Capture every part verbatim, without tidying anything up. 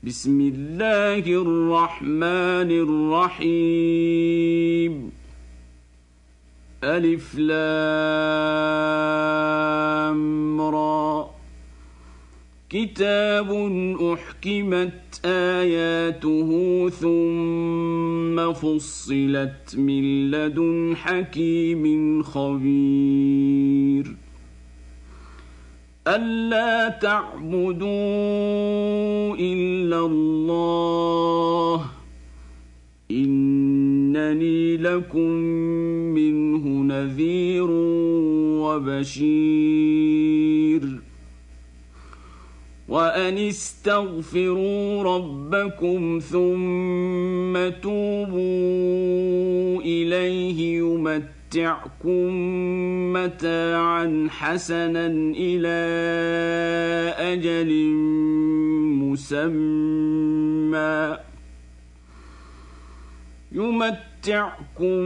بسم الله الرحمن الرحيم ألف لام را كتاب أحكمت آياته ثم فصلت من لدن حكيم خبير ألا تعبدوا إلا الله إنني لكم منه نذير وبشير وأن استغفروا ربكم ثم توبوا إليه يمتعكم متاعا حسنا إلى أجل مسمى يمتعكم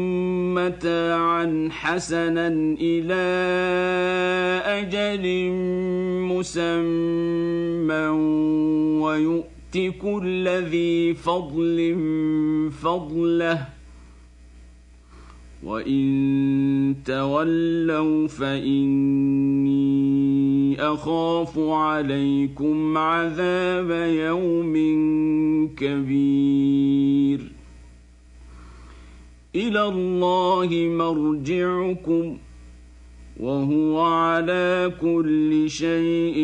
متاعا حسنا إلى أجل مسمى ويؤت كل ذي فضل فضله وإن تولوا فإني أخاف عليكم عذاب يوم كبير إلى الله مرجعكم وهو على كل شيء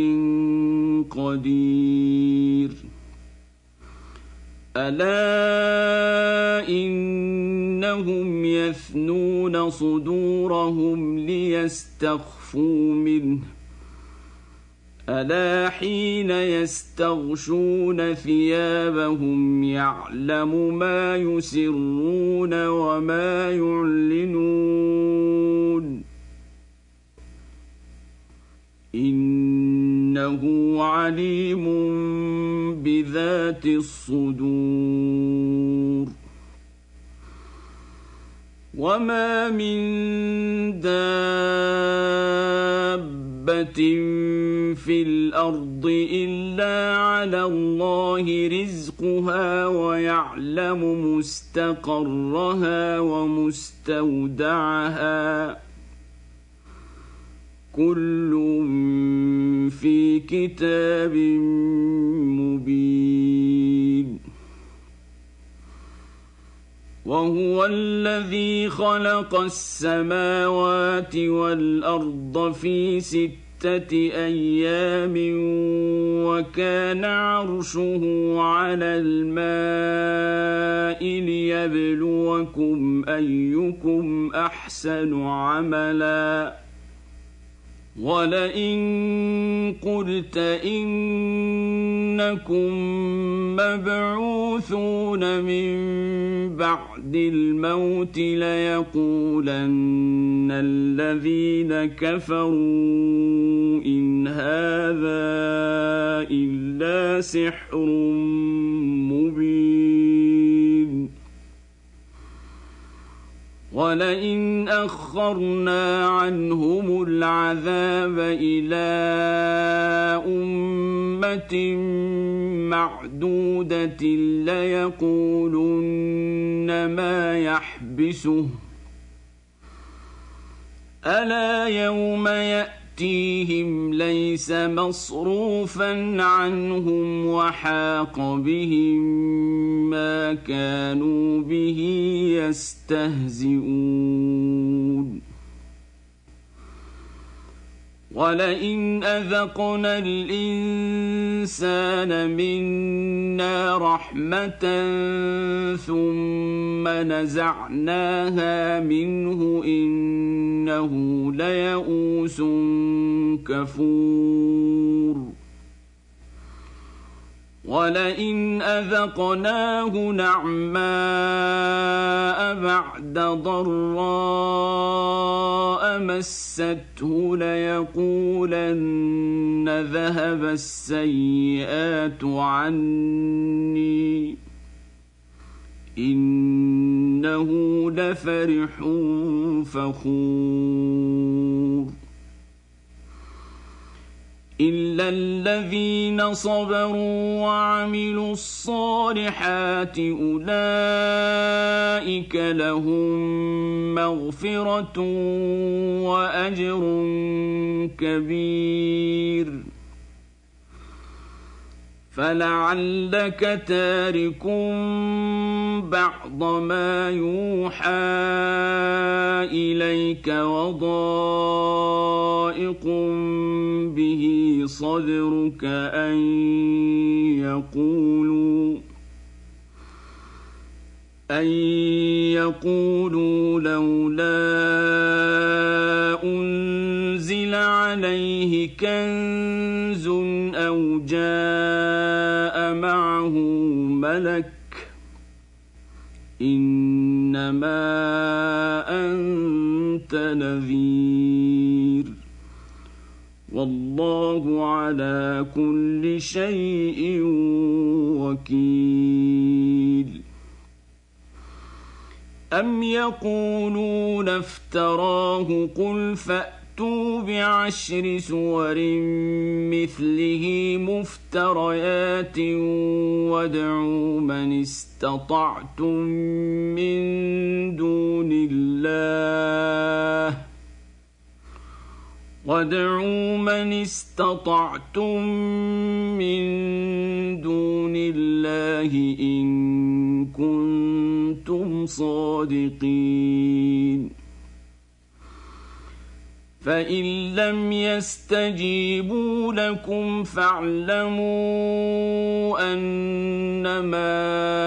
قدير ألا إنهم يثنون صدورهم ليستخفوا منه ألا حين يستغشون ثيابهم يعلم ما يسرون وما يعلنون إنه عليم بذات الصدور وما من دابة في الأرض إلا على الله رزقها ويعلم مستقرها ومستودعها كل في كتاب مبين وهو الذي خلق السماوات والأرض في ستة أيام وكان عرشه على الماء ليبلوكم أيكم أحسن عملا ولئن قلت إنكم مبعوثون من بعد الموت ليقولن الذين كفروا إن هذا إلا سحر مبين ولئن أخرنا عنهم العذاب إلى أمة معدودة ليقولن ما يحبسه ألا يوم يأتيهم ليس مصروفا عنهم وحاق بهم ما كانوا به يستهزئون ولئن أذقنا الإنسان منا رحمة ثم نزعناها منه إنه ليئوس كفور ولئن أذقناه نعماء بعد ضراء مسته ليقولن ذهب السيئات عني إنه لفرح فخور إلا الذين صبروا وعملوا الصالحات أولئك لهم مغفرة وأجر كبير فلعلك تارك بعض ما يوحى إليك وضائق به صدرك أن يقولوا أن يقولوا لولا أنزل عليه كنز أو جاء معه ملك إنما أنت نذير والله على كل شيء وكيل أم يقولون افتراه قل فأتوا بعشر سور مثله مفتريات وادعوا من استطعتم من دون الله وادعوا من استطعتم من دون الله إن كنتم صادقين فإن لم يستجيبوا لكم فاعلموا أنما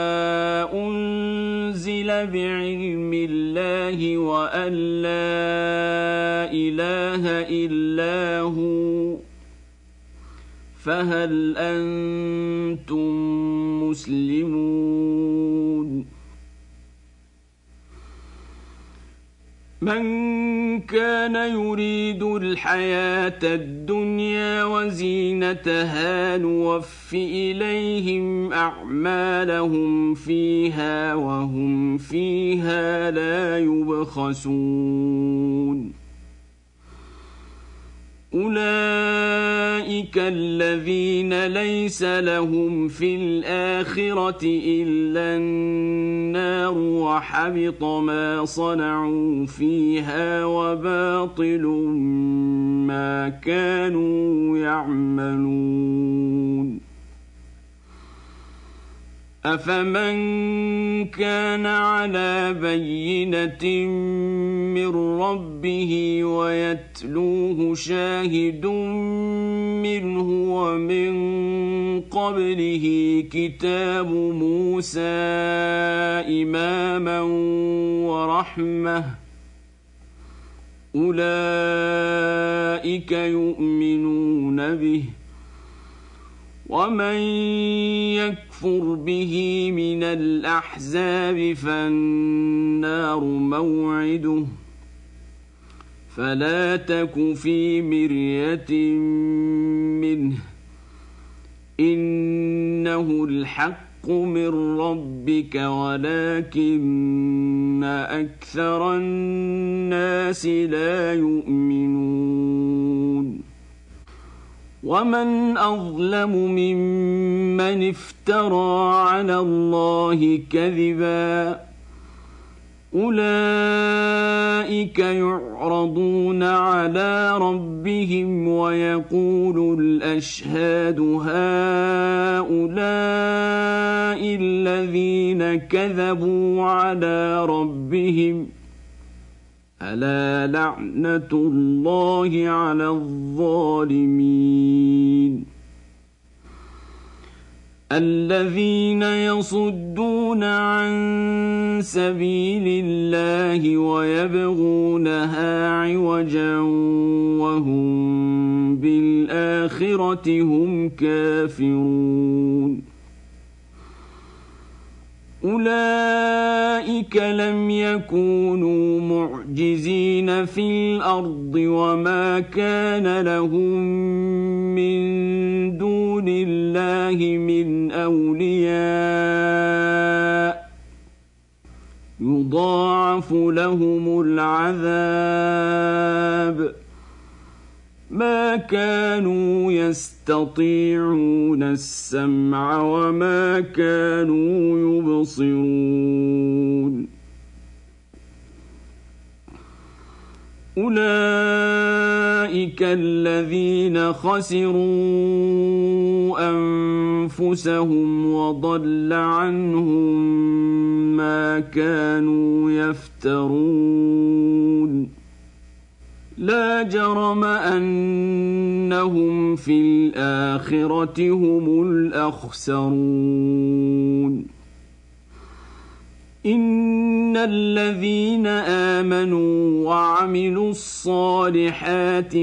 أنزل بعلم الله وأن لا إله إلا هو فهل أنتم مسلمون من كان يريد الحياة الدنيا وزينتها نوف إليهم أعمالهم فيها وهم فيها لا يبخسون أولئك الذين ليس لهم في الآخرة إلا النار وحبط ما صنعوا فيها وباطل ما كانوا يعملون أفمن كان على بينة من ربه ويتلوه شاهد منه ومن قبله كتاب موسى إماما ورحمة أولئك يؤمنون به ومن يكفر به من الأحزاب فالنار موعده فلا تك في مرية منه إنه الحق من ربك ولكن أكثر الناس لا يؤمنون ومن أظلم ممن افترى على الله كذبا أولئك يعرضون على ربهم ويقول الأشهاد هؤلاء الذين كذبوا على ربهم ألا لعنة الله على الظالمين الذين يصدون عن سبيل الله ويبغونها عوجا وهم بالآخرة هم كافرون أولئك لم يكونوا معجزين في الأرض وما كان لهم من دون الله من أولياء يضاعف لهم العذاب ما كانوا يستطيعون السمع وما كانوا يبصرون أولئك الذين خسروا أنفسهم وضل عنهم ما كانوا يفترون لا جرم أنهم في الآخرة هم الأخسرون إن الذين آمنوا وعملوا الصالحات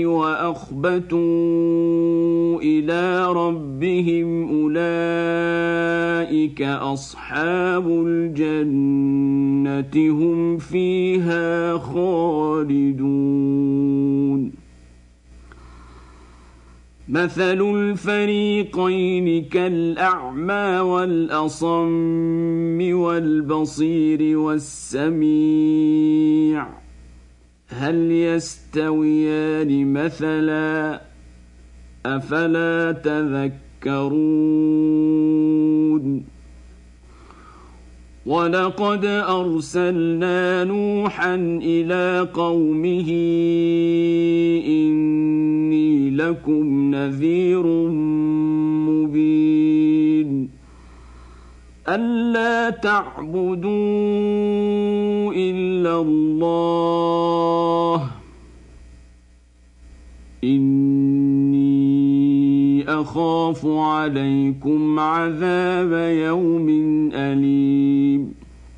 وأخبتوا إلى ربهم أولئك أصحاب الجنة هم فيها خالدون مثل الفريقين كالأعمى والأصم والبصير والسميع هل يستويان مثلا أفلا تذكرون ولقد أرسلنا نوحا إلى قومه إني لكم نذير مبين ألا تعبدوا إلا الله إني أخاف عليكم عذاب يوم أليم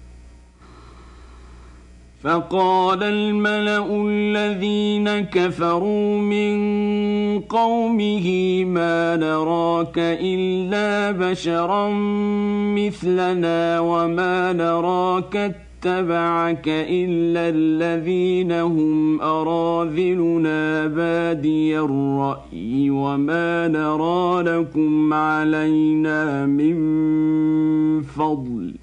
فقال الملأ الذين كفروا من قومه ما نراك إلا بشرا مثلنا وما نراك اتبعك إلا الذين هم أراذلنا بادي الرأي وما نرى لكم علينا من فضل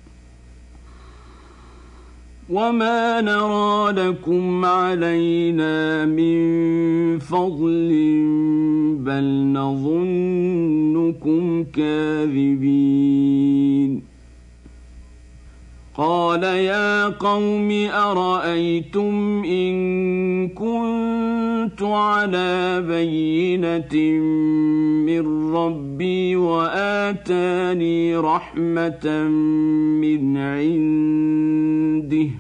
وما نرى لكم علينا من فضل بل نظنكم كاذبين قال يا قوم أرأيتم إن كنت على بينة من ربي وآتاني رحمة من عنده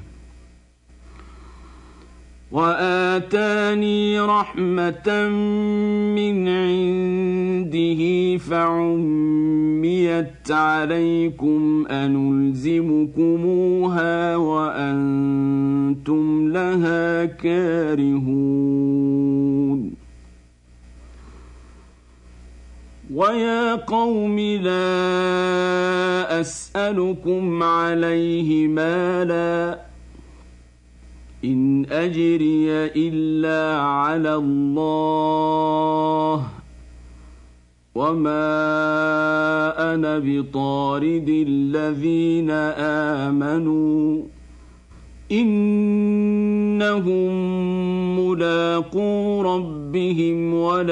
وآتاني رحمة من عنده فعميت عليكم أنلزمكموها وأنتم لها كارهون ويا قوم لا أسألكم عليه مالا إن أجري إلا على الله وما أنا بطارد الذين آمنوا إنهم ملاقو ربهم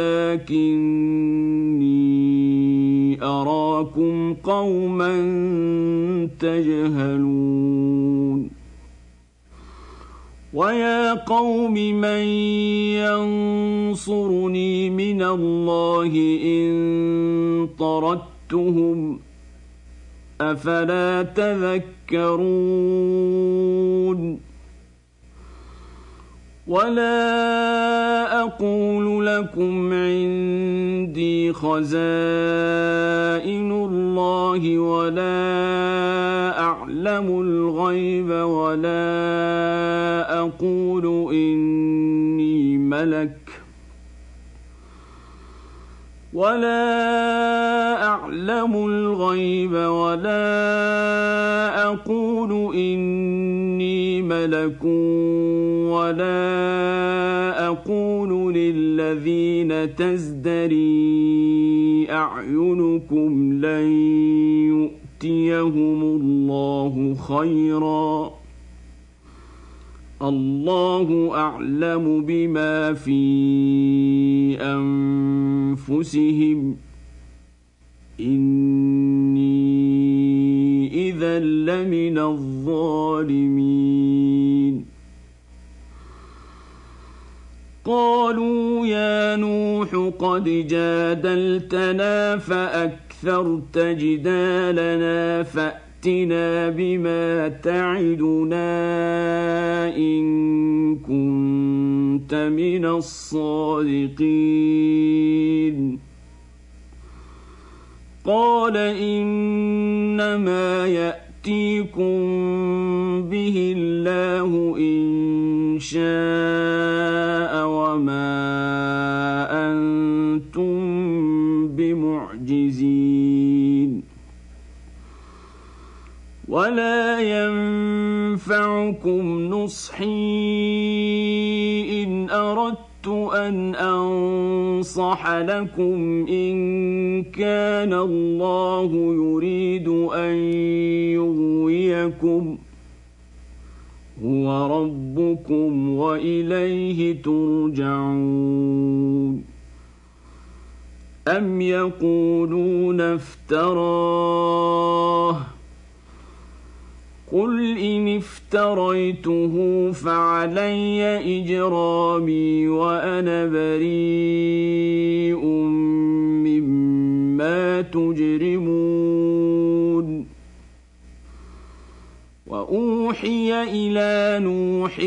ولكني أراكم قوما تجهلون ويا قوم من ينصرني من الله إن طردتهم أفلا تذكرون ولا أقول لكم عندي خزائن الله ولا أعلم الغيب ولا أقول إني ملك ولا أعلم الغيب ولا أقول إني ملك ولا أقول للذين تزدري أعينكم لن يؤتيهم الله خيرا الله أعلم بما في أنفسهم إني إذا لمن الظالمين قالوا يا نوح قد جادلتنا فأكثرت جدالنا فأتنا بما تعدنا إن كنت من الصادقين قال إنما يأتيكم به الله إن شاء وما أنتم بمعجزين ولا ينفعكم نصحي إن أردت أن أنصح لكم إن كان الله يريد أن يغويكم هو ربكم وإليه ترجعون أم يقولون افتراه قل إن افتريته فعلي إجرامي وأنا بريء مما تجرمون وأوحي إلى نوح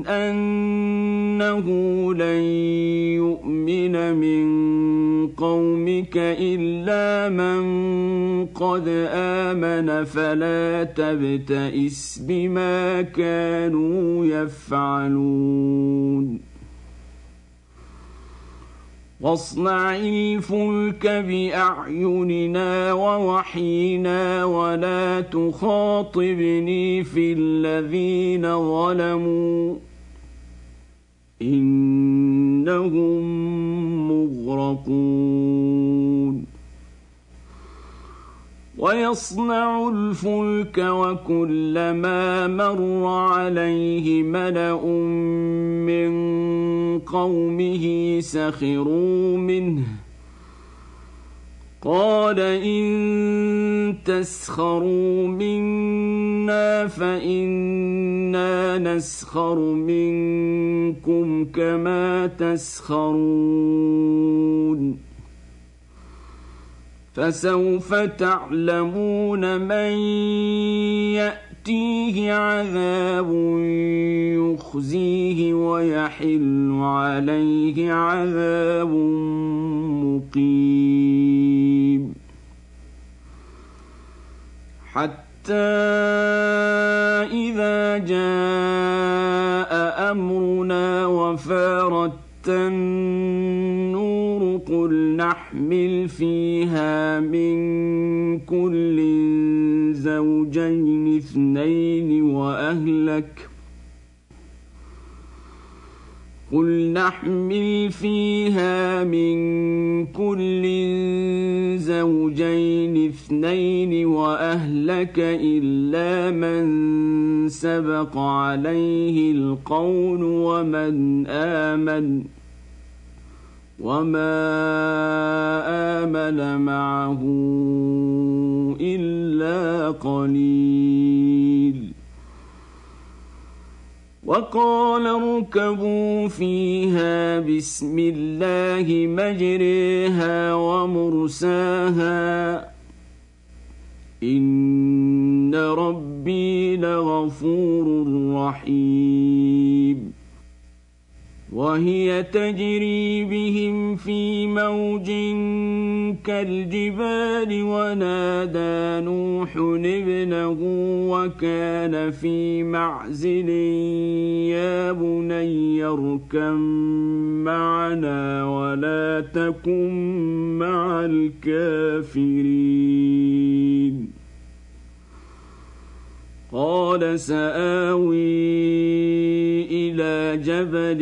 أنه لن يؤمن من قومك إلا من قد آمن فلا تبتئس بما كانوا يفعلون واصنع الفلك بأعيننا ووحينا ولا تخاطبني في الذين ظلموا إنهم مغرقون ويصنع الفلك وكلما مر عليه ملأ من قومه سخروا منه قال إن تسخروا منا فإنا نسخر منكم كما تسخرون فسوف تعلمون من يأتيه عذاب يخزيه ويحل عليه عذاب مقيم حتى إذا جاء أمرنا وفارت النور قل نحمل فيها من كل زوجين اثنين وأهلك قل نحمل فيها من كل زوجين اثنين وأهلك إلا من سبق عليه القول ومن آمن وما آمن معه إلا قليل وقال اركبوا فيها بسم الله مجريها ومرساها إن ربي لغفور رحيم وهي تجري بهم في موج كالجبال ونادى نوح ابنه وكان في معزل يا بني اركب معنا ولا تكن مع الكافرين قال سآوي إلى جبل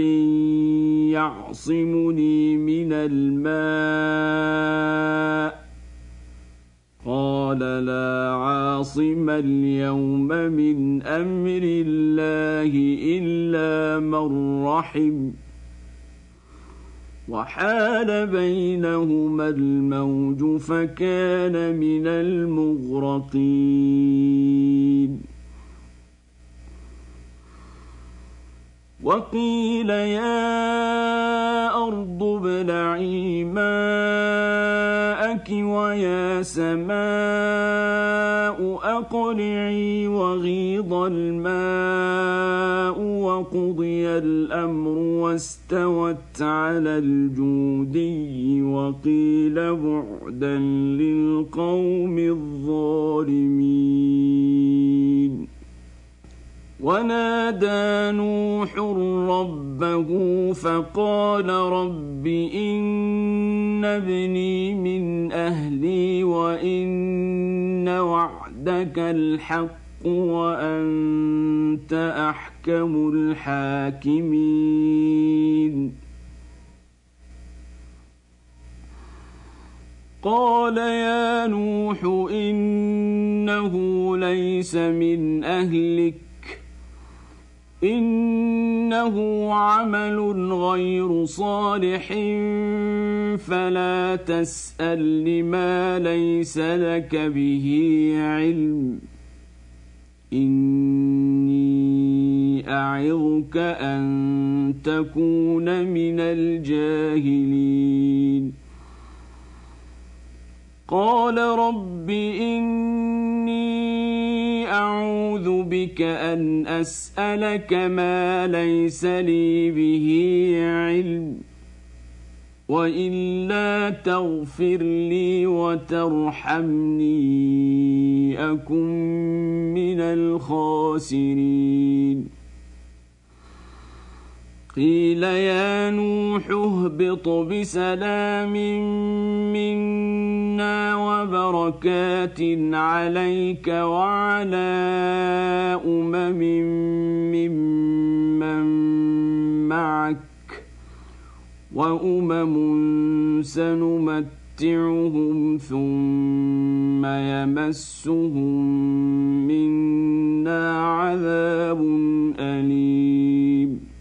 يعصمني من الماء قال فلا عاصم اليوم من أمر الله إلا من رحم وحال بينهما الموج فكان من المغرقين وقيل يا أرض ابلعي ماءك ويا سماء أقلعي وغيض الماء وقضي الأمر واستوت على الجودي وقيل بعدا للقوم الظالمين ونادى نوح ربه فقال رب إن ابني من أهلي وإن وعدك الحق وأنت أحكم الحاكمين قال يا نوح إنه ليس من أهلك إنه عمل غير صالح فلا تسأل لما ليس لك به علم إني أعظك أن تكون من الجاهلين قال رب إني أعوذ بك أن أسألك ما ليس لي به علم وإلا تغفر لي وترحمني أكن من الخاسرين قيل يا نوح اهبط بسلام منا وبركات عليك وعلى أمم ممن معك وأمم سنمتعهم ثم يمسهم منا عذاب أليم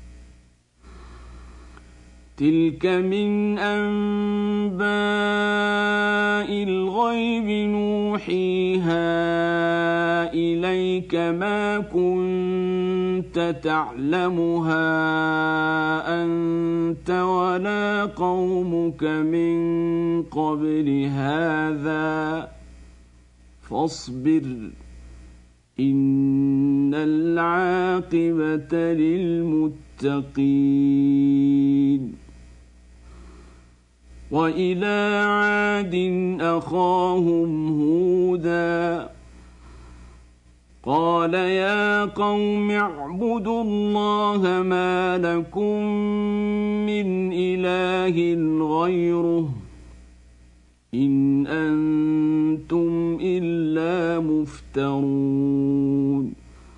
تلك من أنباء الغيب نوحيها إليك ما كنت تعلمها أنت ولا قومك من قبل هذا فاصبر إن العاقبة للمتقين وإلى عاد أخاهم هودا قال يا قوم اعبدوا الله ما لكم من إله غيره إن أنتم إلا مفترون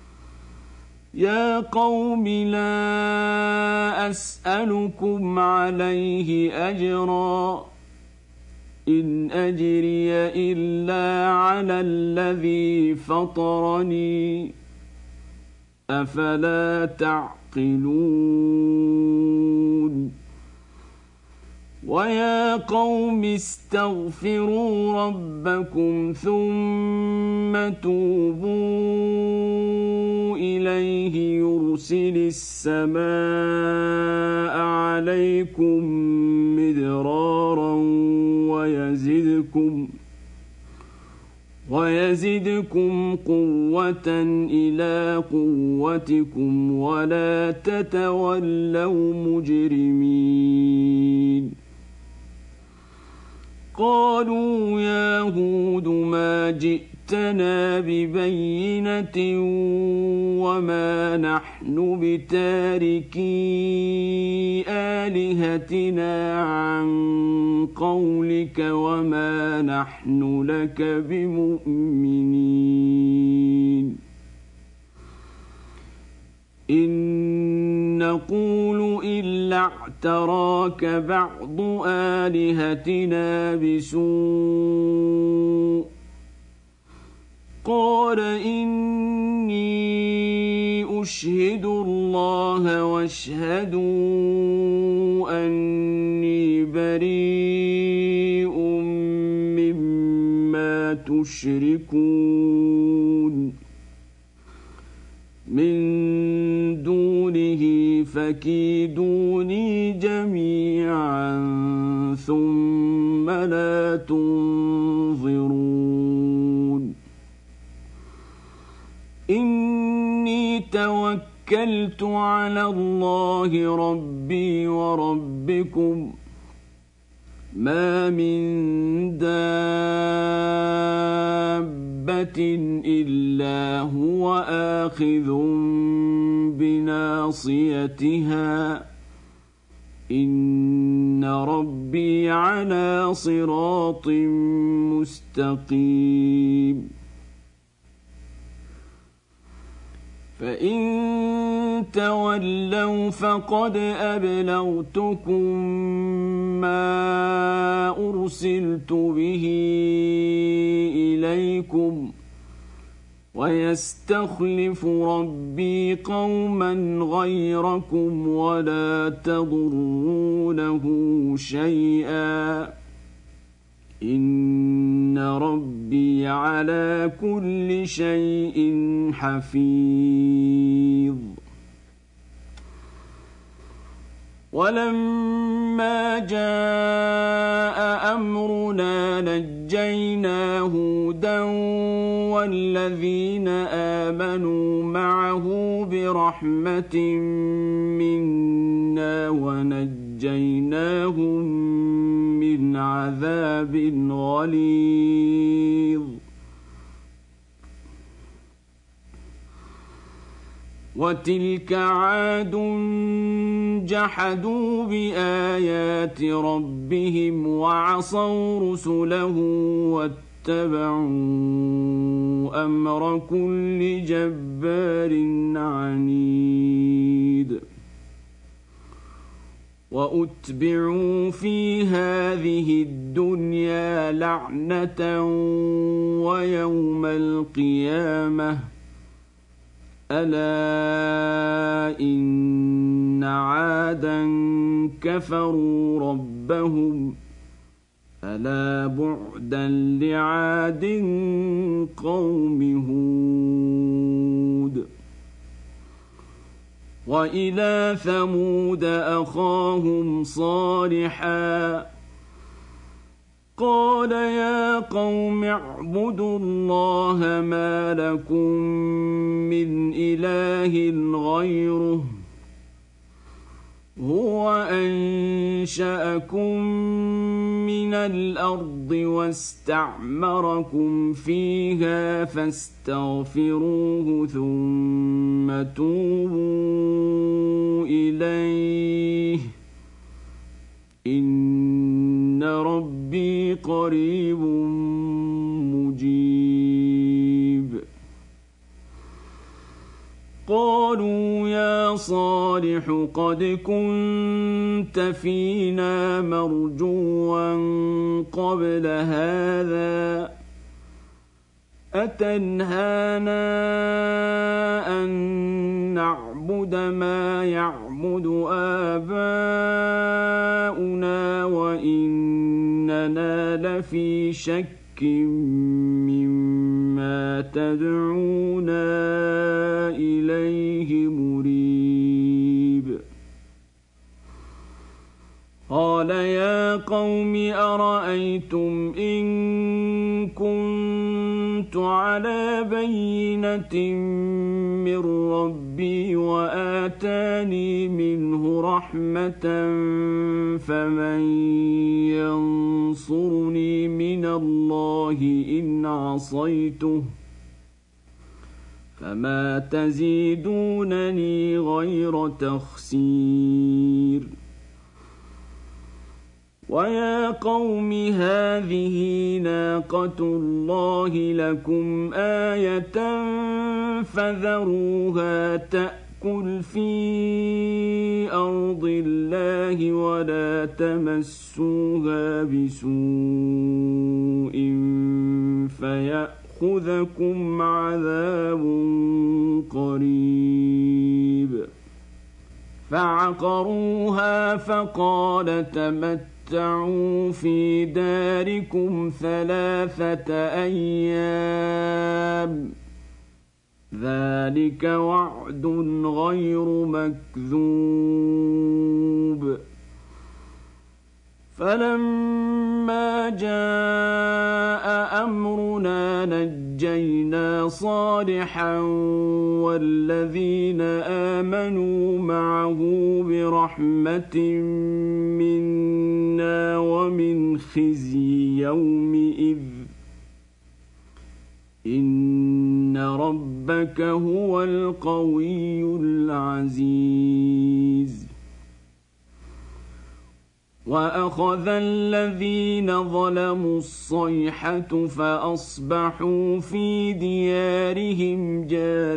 يا قوم لا أسألكم عليه أجرا إن أجري إلا على الذي فطرني أفلا تعقلون ويا قوم استغفروا ربكم ثم توبوا إليه يرسل السماء عليكم مدرارا ويزدكم ويزدكم قوة إلى قوتكم ولا تتولوا مجرمين قالوا يا هود ما جئتنا ببينة وما نحن بتاركي آلهتنا عن قولك وما نحن لك بمؤمنين إن نقول إلا اعتراك بعض آلهتنا بسوء قال إني أشهد الله واشهدوا أني بريء مما تشركون من دونه فكيدوني جميعا ثم لا تنظرون إني توكلت على الله ربي وربكم ما من دابة إلا هو آخذ بناصيتها إن ربي على صراط مستقيم فإن تولوا فقد أبلغتكم ما أرسلت به إليكم ويستخلف ربي قوما غيركم ولا تضرونه شيئا إن ربي على كل شيء حفيظ ولما جاء أمرنا نجينا هودا والذين آمنوا معه برحمة منا ونجيناهم من عذاب غليظ وتلك عاد جحدوا بآيات ربهم وعصوا رسله واتبعوا أمر كل جبار عنيد وأتبعوا في هذه الدنيا لعنة ويوم القيامة ألا إن عادا كفروا ربهم ألا بعدا لعاد قوم هود وإلى ثمود أخاهم صالحا قال يا قوم اعبدوا الله ما لكم من إله غيره هو أنشأكم من الأرض واستعمركم فيها فاستغفروه ثم توبوا إليه إن ربي قريب مجيب قالوا يا صالح قد كنت فينا مرجوا قبل هذا أتنهانا أن نعبد ما يعبد آباؤنا وإننا لفي شك مما تدعونا إليه مريب قال يا قوم أرأيتم إن كنت على بينة من ربي وآتاني منه رحمة فمن ينصرني من الله إن عصيته فما تزيدونني غير تخسير ويا قوم هذه ناقة الله لكم آية فذروها تأكل في أرض الله ولا تمسوها بسوء فيأخذكم يأخذكم عذاب قريب. فعقروها فقال تمتعوا في داركم ثلاثة أيام ذلك وعد غير مكذوب. فلما جاء أمرنا نجينا صالحا والذين آمنوا معه برحمة منا ومن خزي يومئذ إن ربك هو القوي العزيز. وأخذ الذين ظلموا الصيحة فأصبحوا في ديارهم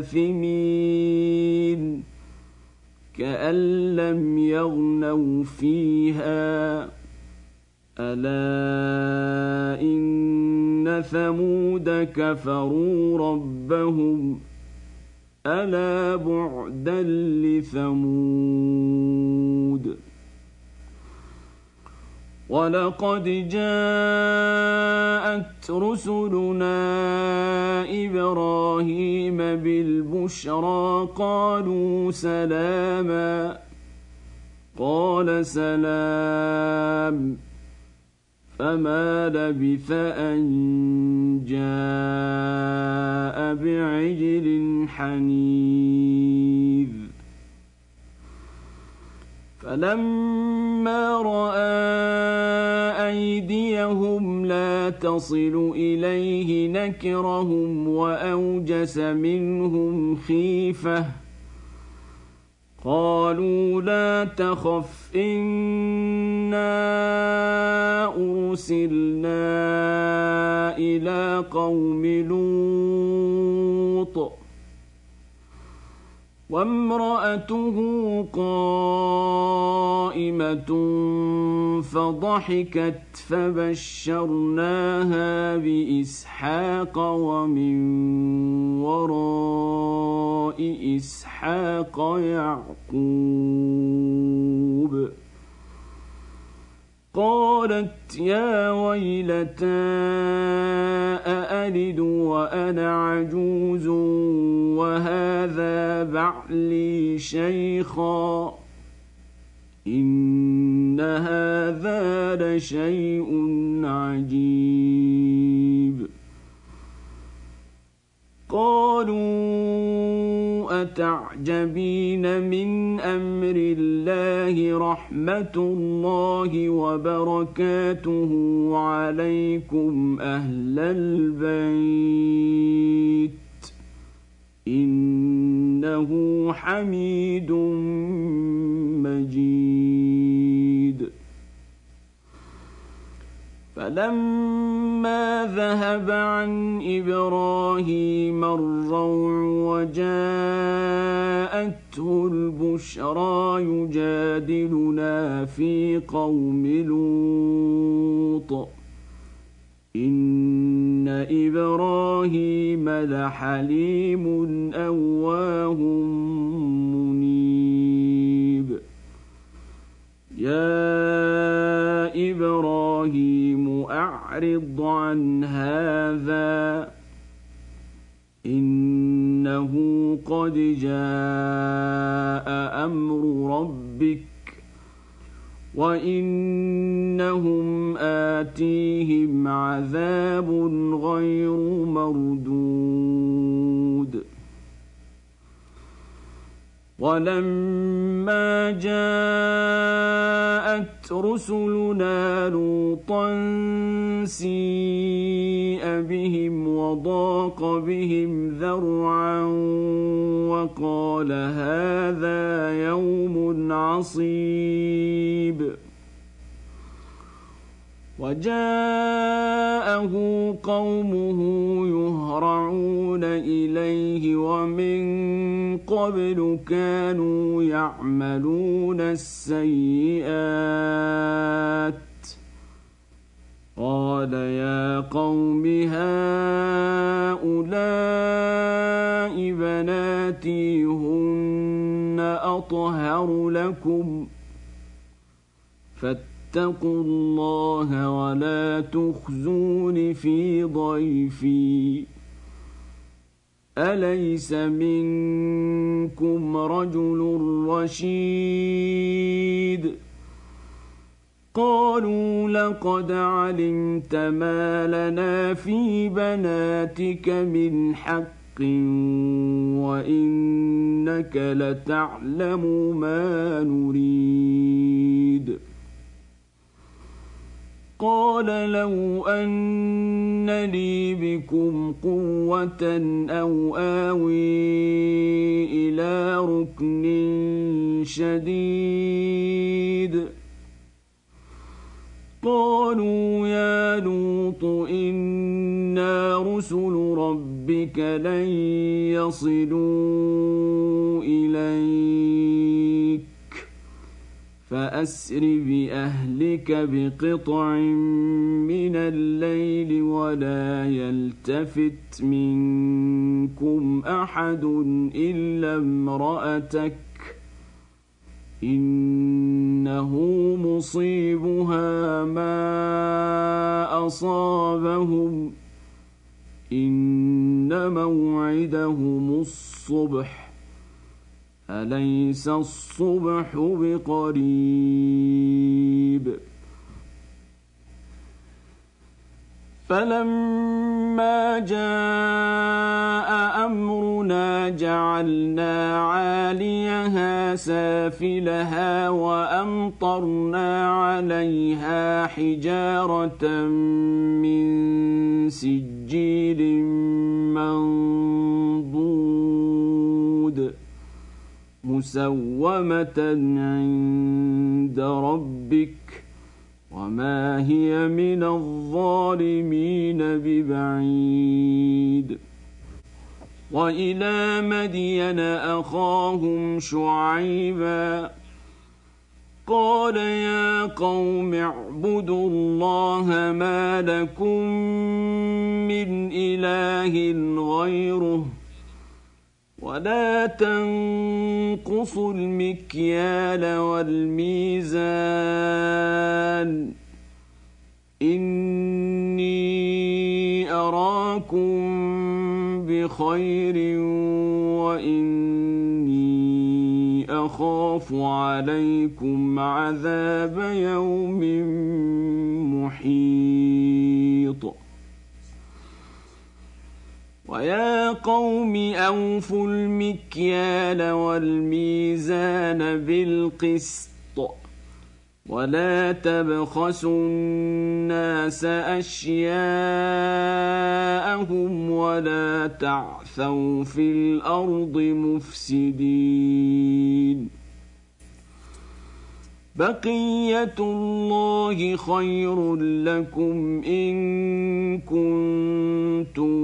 جاثمين كأن لم يغنوا فيها ألا إن ثمود كفروا ربهم ألا بعدا لثمود. ولقد جاءت رسلنا إبراهيم بالبشرى قالوا سلاما قال سلام فما لبث أن جاء بعجل حنيذ. فلما رأى أيديهم لا تصل إليه نكرهم وأوجس منهم خيفة قالوا لا تخف إنا أرسلنا إلى قوم لوط وامرأته قائمة فضحكت فبشرناها بإسحاق ومن وراء إسحاق يعقوب. قالت يا ويلتى أألد وأنا عجوز وهذا بعلي شيخا إن هذا لشيء عجيب. قالوا أتعجبين من أمر الله رحمة الله وبركاته عليكم أهل البيت إنه حميد مجيد. فلما ذهب عن إبراهيم الروع وجاءته البشرى يجادلنا في قوم لوط إن إبراهيم لحليم أواه منيب. يا إبراهيم أعرض عن هذا إنه قد جاء أمر ربك وإنهم آتيهم عذاب غير مردود. ولما جاءت رسلنا لوطا سيء بهم وضاق بهم ذرعا وقال هذا يوم عصيب. وجاءه قومه يهرعون إليه ومن قبل كانوا يعملون السيئات قال يا قوم هؤلاء أطهر لكم فاتقوا الله ولا تخزون في ضيفي أليس منكم رجل رشيد قالوا لقد علمت ما لنا في بناتك من حق وإنك لتعلم ما نريد قال لو أن لي بكم قوة أو آوي إلى ركن شديد قالوا يا لوط إنا رسل ربك لن يصلوا إليك فأسر بأهلك بقطع من الليل ولا يلتفت منكم أحد إلا امرأتك إنه مصيبها ما أصابهم إن موعدهم الصبح أليس الصبح بقريب فلما جاء أمرنا جعلنا عاليها سافلها وأمطرنا عليها حجارة من سجيل منضود مسومة عند ربك وما هي من الظالمين ببعيد وإلى مدين أخاهم شعيبا قال يا قوم اعبدوا الله ما لكم من إله غيره ولا تنقصوا المكيال والميزان إني أراكم بخير وإني أخاف عليكم عذاب يوم محيط ويا قوم أوفوا المكيال والميزان بالقسط ولا تبخسوا الناس أشياءهم ولا تعثوا في الأرض مفسدين بقية الله خير لكم إن كنتم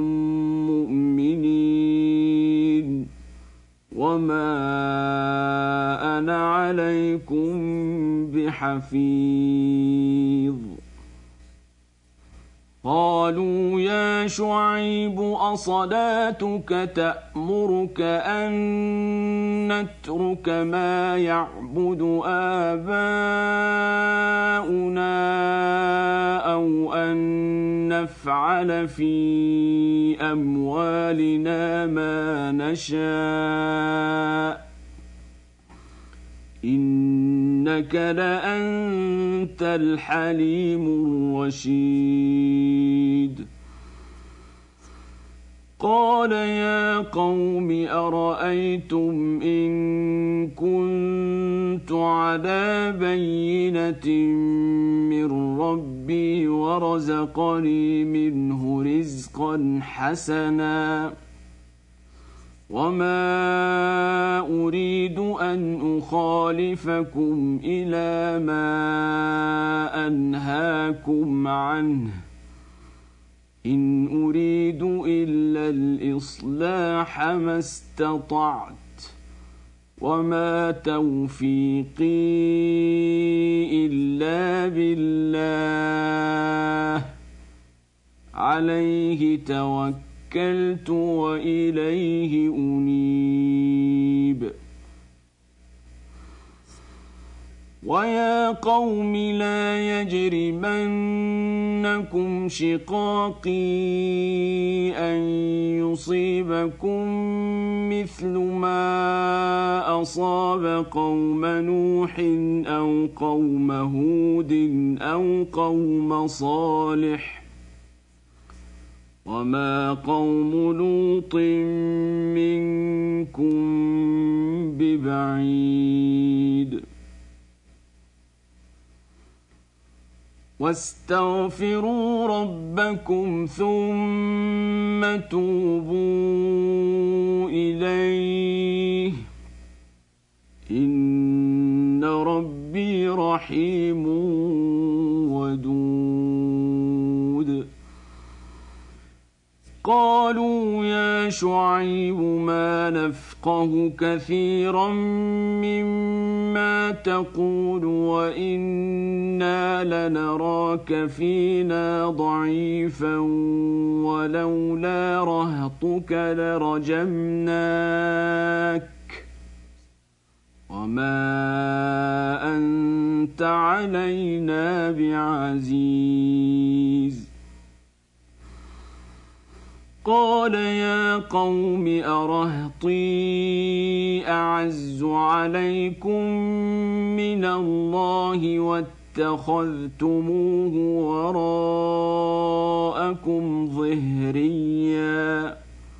مؤمنين وما أنا عليكم بحفيظ قالوا يا شعيب أصلاتك تأمرك أن نترك ما يعبد آباؤنا أو أن نفعل في أموالنا ما نشاء إنك لأنت الحليم الرشيد قال يا قوم أرأيتم إن كنت على بينة من ربي ورزقني منه رزقا حسنا وما أريد أن أخالفكم إلى ما أنهاكم عنه إن أريد إلا الإصلاح ما استطعت وما توفيقي إلا بالله عليه توكلت وإليه أنيب ويا قوم لا يجرمنكم شقاقي أن يصيبكم مثل ما أصاب قوم نوح أو قوم هود أو قوم صالح وما قوم لوط منكم ببعيد واستغفروا ربكم ثم توبوا إليه إن ربي رحيم ودود قالوا يا شعيب ما نفقه كثيرا مما تقول وإنا لنراك فينا ضعيفا ولولا رهطك لرجمناك وما أنت علينا بعزيز قال يا قوم أرهطي أعز عليكم من الله واتخذتموه وراءكم ظهريا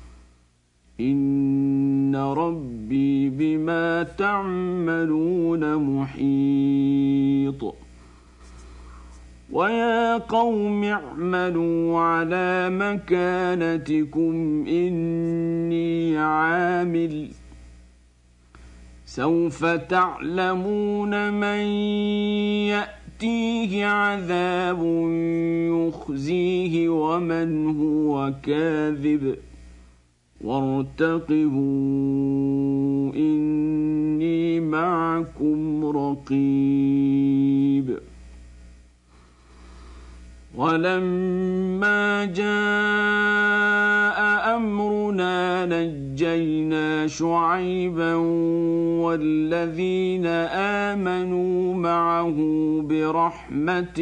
إن ربي بما تعملون محيط ويا قوم اعملوا على مكانتكم إني عامل سوف تعلمون من يأتيه عذاب يخزيه ومن هو كاذب وارتقبوا إني معكم رقيب ولما جاء أمرنا نجينا شعيبا والذين آمنوا معه برحمة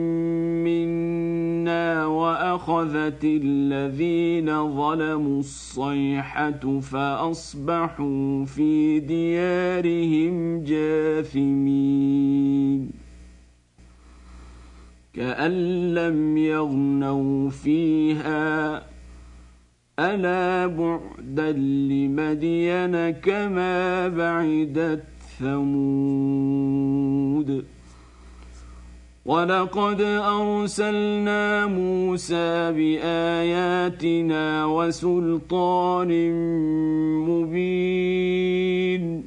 منا وأخذت الذين ظلموا الصيحة فأصبحوا في ديارهم جاثمين كأن لم يغنوا فيها ألا بعدا لمدين كما بعدت ثمود ولقد أرسلنا موسى بآياتنا وسلطان مبين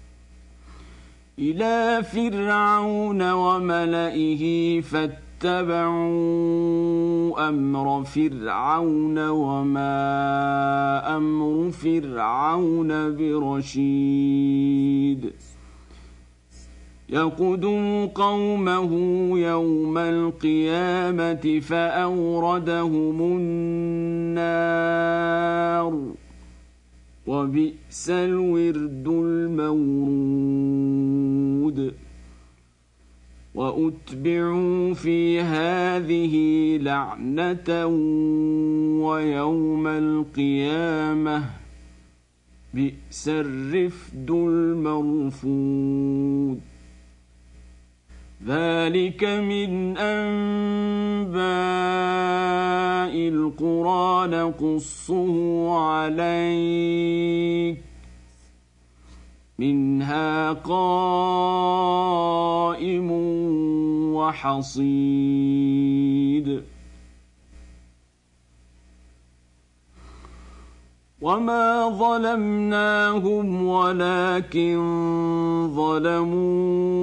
إلى فرعون وملئه فاتبعوا اتبعوا أمر فرعون وما أمر فرعون برشيد يقدم قومه يوم القيامة فأوردهم النار وبئس الورد المورود وأتبعوا في هذه لعنة ويوم القيامة بئس الرفد المرفود ذلك من أنباء القرى نقصه عليك منها قائم وحصيد وما ظلمناهم ولكن ظلموا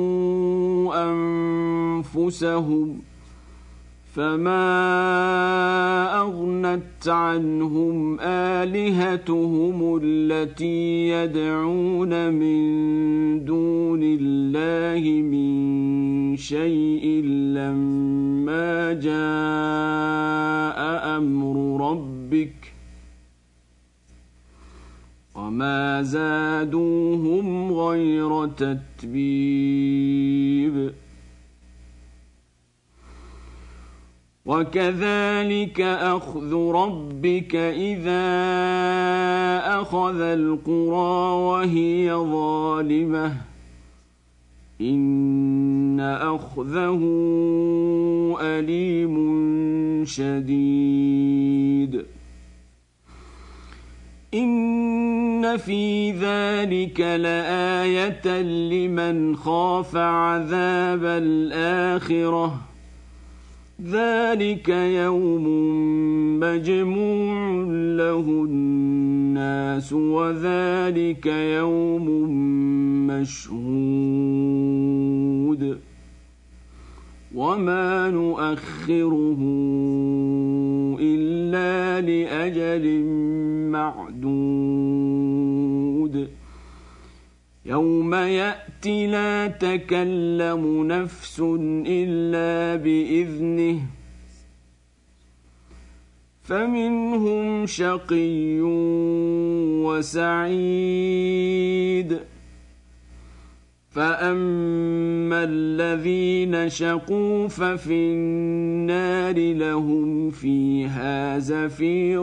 أنفسهم فما أغنت عنهم آلهتهم التي يدعون من دون الله من شيء لما جاء أمر ربك وما زادوهم غير تتبيب وكذلك أخذ ربك إذا أخذ القرى وهي ظالمة إن أخذه أليم شديد إن في ذلك لآية لمن خاف عذاب الآخرة ذلك يوم مجموع له الناس وذلك يوم مشهود وما نؤخره إلا لأجل معدود يوم يأتي لا تكلم نفس إلا بإذنه فمنهم شقي وسعيد فأما الذين شقوا ففي النار لهم فيها زفير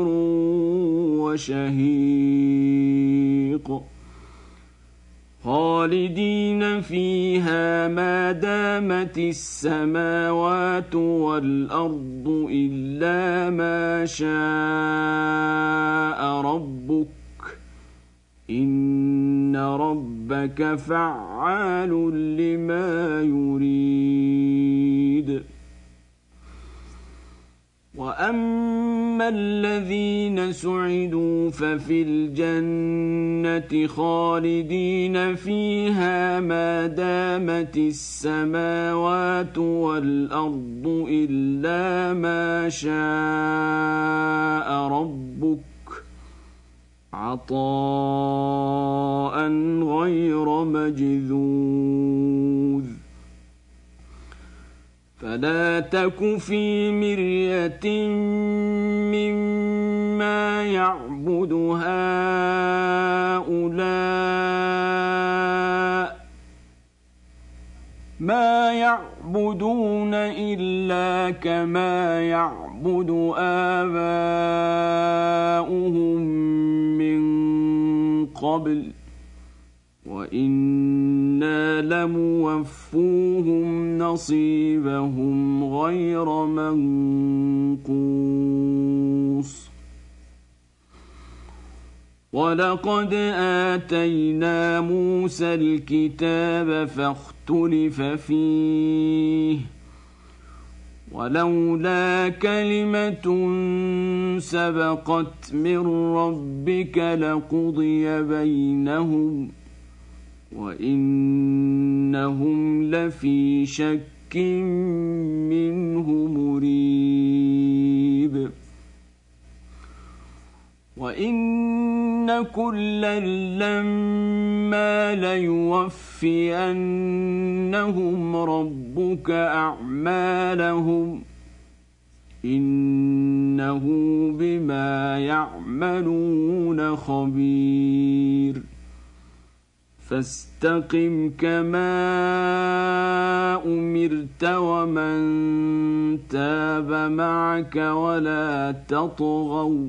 وشهيق خالدين فيها ما دامت السماوات والأرض إلا ما شاء ربك إن ربك فعال لما يريد وأما الذين سعدوا ففي الجنة خالدين فيها ما دامت السماوات والأرض إلا ما شاء ربك عطاء غير مجذوذ فلا تك في مرية مما يعبد هؤلاء ما يعبدون إلا كما يعبد آباؤهم من قبل وإنا لموفوهم نصيبهم غير منقوص ولقد آتينا موسى الكتاب فاختلف فيه ولولا كلمة سبقت من ربك لقضي بينهم وإنهم لفي شك منه مريب وإن كلا لما ليوفينهم ربك أعمالهم إنه بما يعملون خبير فاستقم كما أمرت ومن تاب معك ولا تطغوا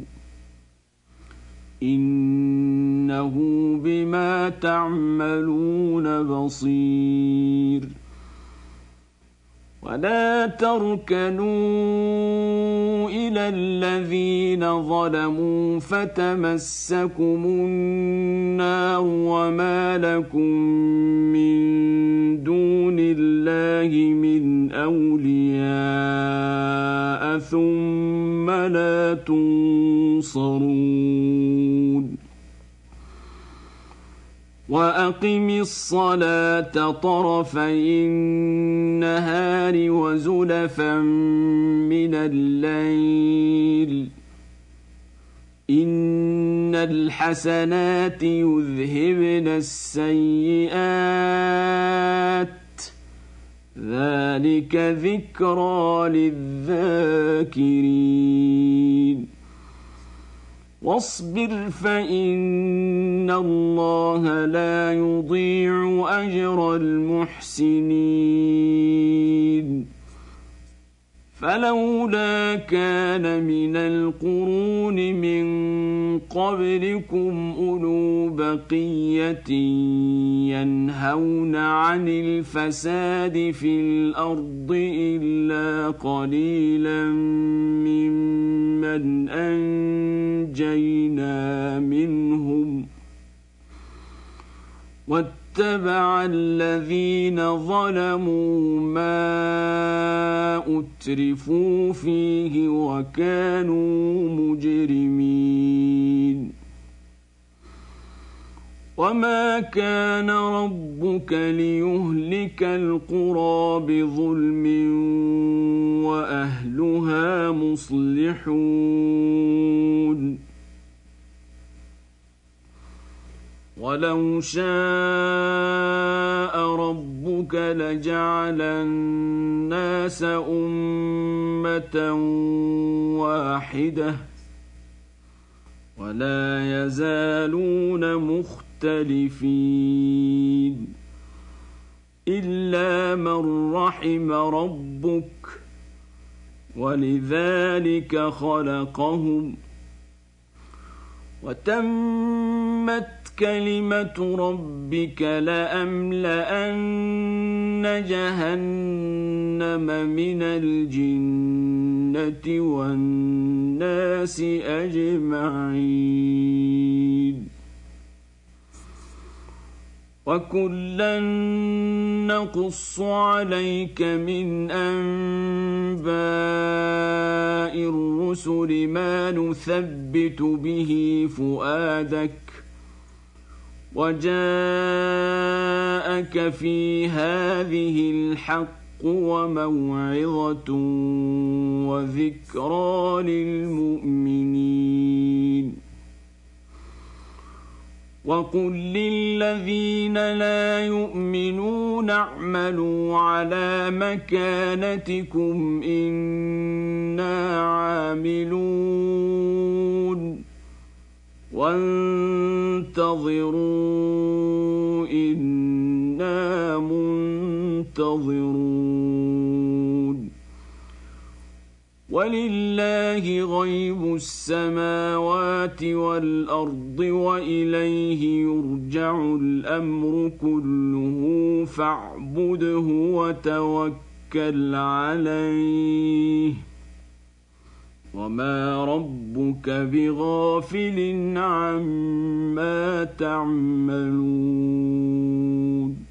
إنه بما تعملون بصير ولا تركنوا إلى الذين ظلموا فتمسكم النار وما لكم من دون الله من أولياء ثم لا تنصرون وأقم الصلاة طرفي النهار وزلفا من الليل إن الحسنات يذهبن السيئات ذلك ذكرى للذاكرين واصبر فإن الله لا يضيع أجر المحسنين فلولا كان من القرون من قبلكم أولو بقية ينهون عن الفساد في الأرض إلا قليلا ممن أنجينا منهم واتبع الذين ظلموا ما أترفوا فيه وكانوا مجرمين وما كان ربك ليهلك القرى بظلم وأهلها مصلحون ولو شاء ربك لجعل الناس أمة واحدة ولا يزالون مختلفين إلا من رحم ربك ولذلك خلقهم وتمت كلمة ربك لأملأن جهنم من الجنة والناس أجمعين وكلا نقص عليك من أنباء الرسل ما نثبت به فؤادك وجاءك في هذه الحق وموعظة وذكرى للمؤمنين وقل للذين لا يؤمنون اعملوا على مكانتكم إنا عاملون وانتظروا إنا منتظرون ولله غيب السماوات والأرض وإليه يرجع الأمر كله فاعبده وتوكل عليه وما ربك بغافل عما تعملون